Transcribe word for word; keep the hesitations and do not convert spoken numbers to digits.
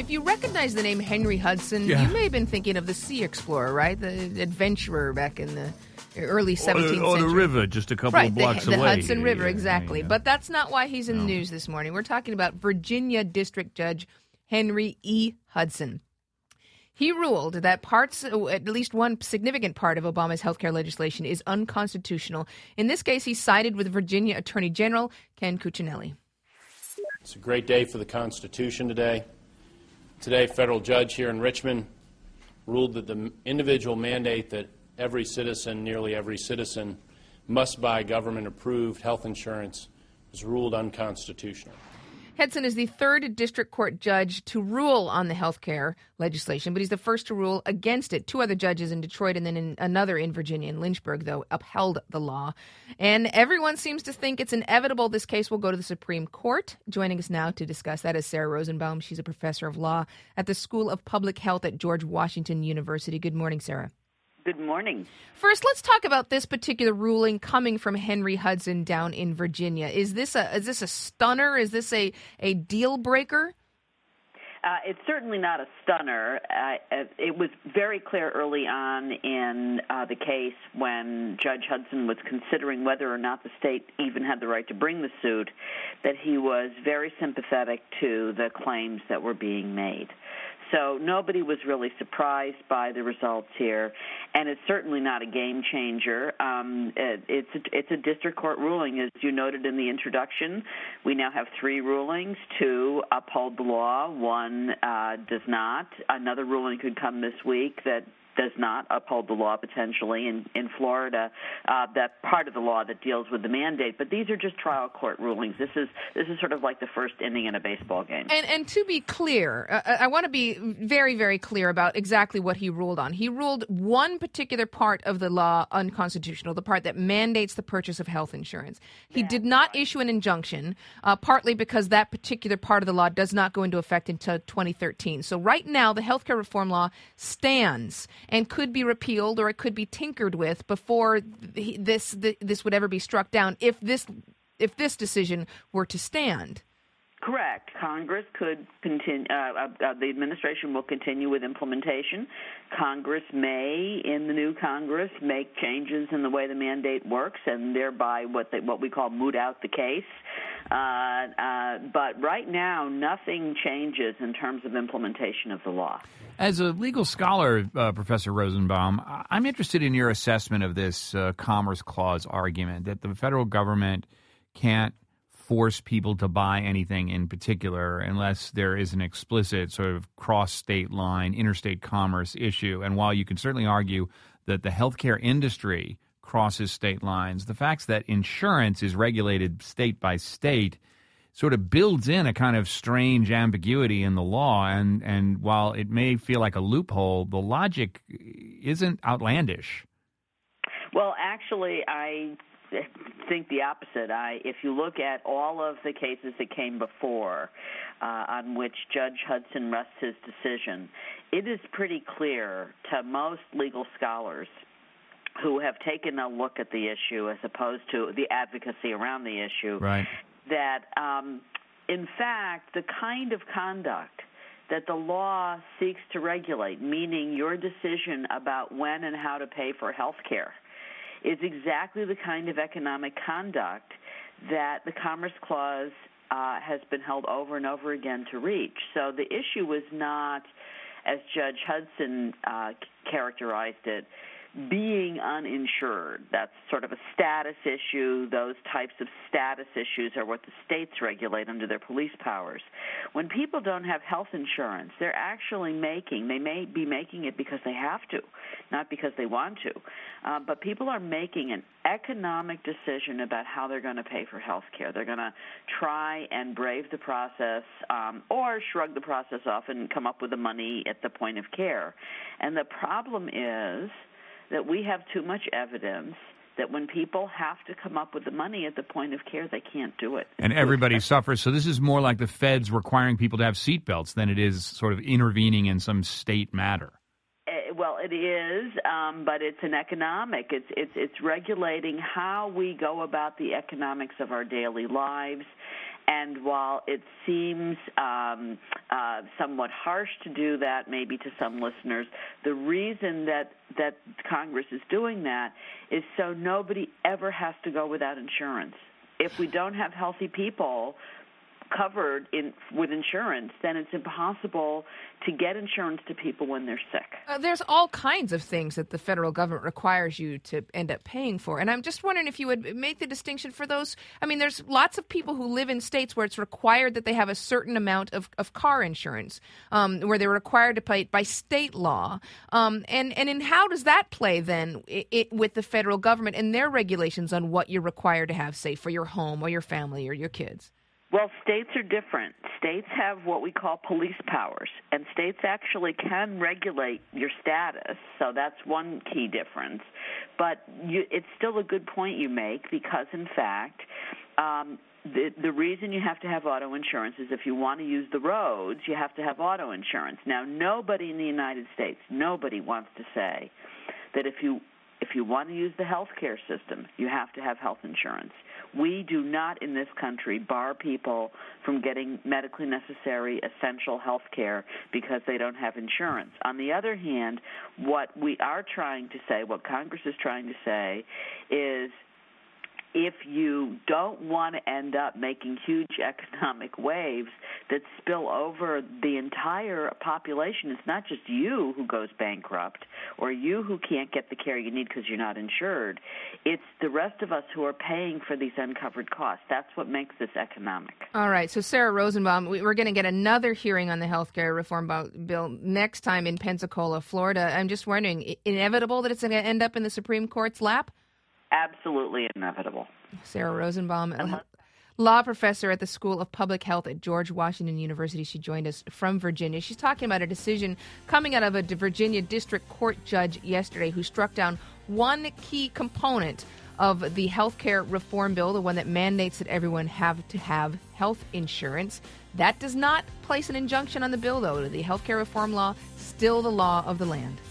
If you recognize the name Henry Hudson, Yeah. you may have been thinking of the sea explorer, right? The adventurer back in the early seventeenth or, or century. the river just a couple right, of blocks the, the away. Hudson Yeah, River, yeah, exactly. yeah, yeah. But that's not why he's in No. the news this morning. We're talking about Virginia District Judge Henry E. Hudson. He ruled that parts, at least one significant part of Obama's healthcare legislation is unconstitutional. In this case, he sided with Virginia Attorney General Ken Cuccinelli. It's a great day for the Constitution today. Today, a federal judge here in Richmond ruled that the individual mandate that every citizen, nearly every citizen, must buy government-approved health insurance was ruled unconstitutional. Hudson is the third district court judge to rule on the health care legislation, but he's the first to rule against it. Two other judges in Detroit and then in another in Virginia, in Lynchburg, though, upheld the law. And everyone seems to think it's inevitable this case will go to the Supreme Court. Joining us now to discuss that is Sarah Rosenbaum. She's a professor of law at the School of Public Health at George Washington University. Good morning, Sarah. Good morning. First, let's talk about this particular ruling coming from Henry Hudson down in Virginia. Is this a is this a stunner? Is this a, a deal breaker? Uh, it's certainly not a stunner. Uh, it was very clear early on in uh, the case when Judge Hudson was considering whether or not the state even had the right to bring the suit that he was very sympathetic to the claims that were being made. So nobody was really surprised by the results here, and it's certainly not a game changer. Um, it, it's a, it's a district court ruling, as you noted in the introduction. We now have three rulings: two uphold the law, one uh, does not. Another ruling could come this week that does not uphold the law potentially in, in Florida, uh, that part of the law that deals with the mandate. But these are just trial court rulings. This is this is sort of like the first inning in a baseball game. And and to be clear, uh, I want to be very, very clear about exactly what he ruled on. He ruled one particular part of the law unconstitutional, the part that mandates the purchase of health insurance. He Yeah. did not issue an injunction, uh, partly because that particular part of the law does not go into effect until twenty thirteen. So right now, the healthcare reform law stands and could be repealed or it could be tinkered with before th- this th- this would ever be struck down if this if this decision were to stand. Correct. Congress could continue, uh, uh, the administration will continue with implementation. Congress may, in the new Congress, make changes in the way the mandate works and thereby what they, what we call moot out the case. Uh, uh, but right now, nothing changes in terms of implementation of the law. As a legal scholar, uh, Professor Rosenbaum, I- I'm interested in your assessment of this uh, Commerce Clause argument that the federal government can't force people to buy anything in particular unless there is an explicit sort of cross-state line, interstate commerce issue. And while you can certainly argue that the healthcare industry crosses state lines, the fact that insurance is regulated state by state sort of builds in a kind of strange ambiguity in the law. And, and while it may feel like a loophole, the logic isn't outlandish. Well, actually, I think the opposite. I, if you look at all of the cases that came before uh, on which Judge Hudson rests his decision, it is pretty clear to most legal scholars who have taken a look at the issue as opposed to the advocacy around the issue, Right. that, um, in fact, the kind of conduct that the law seeks to regulate, meaning your decision about when and how to pay for health care, is exactly the kind of economic conduct that the Commerce Clause uh, has been held over and over again to reach. So the issue was not, as Judge Hudson uh, characterized it, being uninsured. That's sort of a status issue. Those types of status issues are what the states regulate under their police powers. When people don't have health insurance, they're actually making, they may be making it because they have to, not because they want to, uh, but people are making an economic decision about how they're going to pay for health care. They're going to try and brave the process um, or shrug the process off and come up with the money at the point of care. And the problem is that we have too much evidence that when people have to come up with the money at the point of care, they can't do it. And everybody suffers. So this is more like the feds requiring people to have seatbelts than it is sort of intervening in some state matter. Uh, well, it is, um, but it's an economic. It's it's it's regulating how we go about the economics of our daily lives. And while it seems um, uh, somewhat harsh to do that, maybe to some listeners, the reason that, that Congress is doing that is so nobody ever has to go without insurance. If we don't have healthy people covered in with insurance, then it's impossible to get insurance to people when they're sick. Uh, there's all kinds of things that the federal government requires you to end up paying for. And I'm just wondering if you would make the distinction for those. I mean, there's lots of people who live in states where it's required that they have a certain amount of, of car insurance, um, where they're required to pay it by state law. Um, and, and in how does that play then it, it, with the federal government and their regulations on what you're required to have, say, for your home or your family or your kids? Well, states are different. States have what we call police powers, and states actually can regulate your status, so that's one key difference. But you, it's still a good point you make because, in fact, um, the, the reason you have to have auto insurance is if you want to use the roads, you have to have auto insurance. Now, nobody in the United States, nobody wants to say that if you if you want to use the health care system, you have to have health insurance. We do not in this country bar people from getting medically necessary, essential health care because they don't have insurance. On the other hand, what we are trying to say, what Congress is trying to say, is if you don't want to end up making huge economic waves that spill over the entire population, it's not just you who goes bankrupt or you who can't get the care you need because you're not insured. It's the rest of us who are paying for these uncovered costs. That's what makes this economic. All right. So, Sarah Rosenbaum, we're going to get another hearing on the health care reform bill next time in Pensacola, Florida. I'm just wondering, inevitable that it's going to end up in the Supreme Court's lap? Absolutely inevitable. Sarah Rosenbaum, Unless- law professor at the School of Public Health at George Washington University. She joined us from Virginia. She's talking about a decision coming out of a Virginia district court judge yesterday who struck down one key component of the health care reform bill, the one that mandates that everyone have to have health insurance. That does not place an injunction on the bill, though. The health care reform law, still the law of the land.